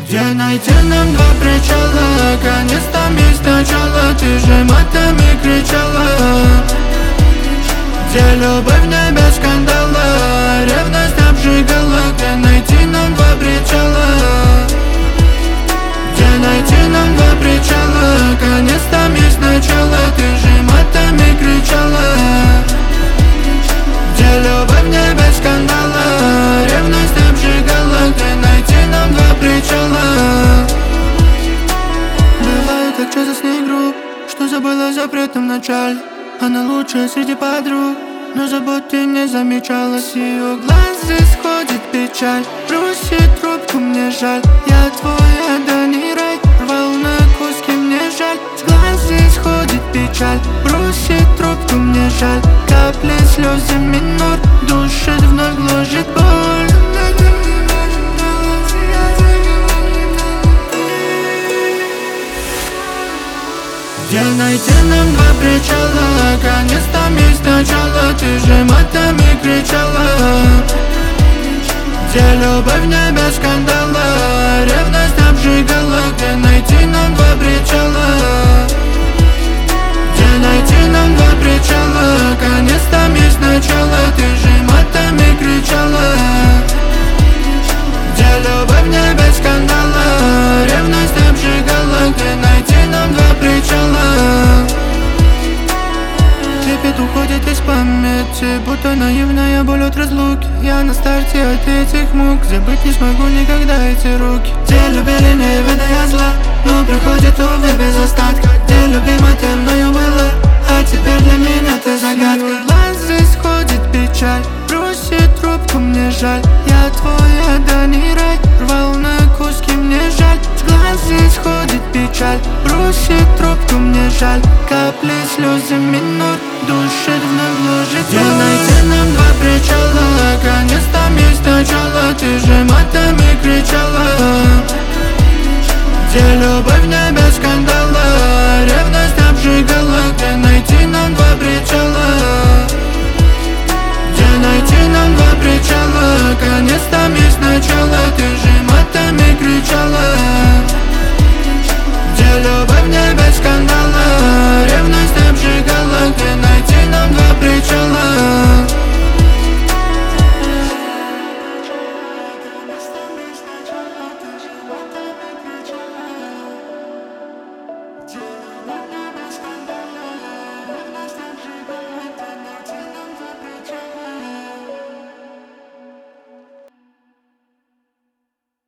Где найти нам два причала? Конец там есть начало. Ты же матами кричала. Где любовь не без скандала, ревность обжигала. Где найти нам два причала? Где найти нам два причала? Конец там есть начало. Ты же матами кричала. Где любовь не без скандала, ревность обжигала. Где найти нам два причала? Бывает так часто с ней груб, что забыла запретом в начале. Она лучшая среди подруг, но забот ты не замечала. С ее глаз исходит печаль, бросит трубку, мне жаль. Я твой, да не рай, рвал на куски, мне жаль. С глаз исходит печаль, бросит трубку, мне жаль. Капли слезы минор, душит, вновь гложет боль. Где найти нам два причала? Конец там есть начало. Ты же матами кричала. Где любовь не без скандала, ревность обжигала. Где найти нам два причала? Где найти нам два причала? Конец там есть начало. Ты же матами кричала. Где любовь не без скандала, ревность обжигала. Где найти нам два причала? Трепет уходит из памяти, будто наивная боль от разлуки. Я на старте от этих мук, забыть не смогу никогда эти руки. Где любили, не ведая зла, но приходит, увы, без остатка. Где любимой ты мною была, а теперь для меня ты загадка. Глаз исходит печаль, бросит трубку, мне жаль. Я твой, да не рай, рвал на куски, мне жаль. С глаз исходит печаль, бросит трубку, мне жаль. Капли слезы минор, душит, вновь гложет. Где найти нам два причала? Конец там есть начало. Ты же матами кричала.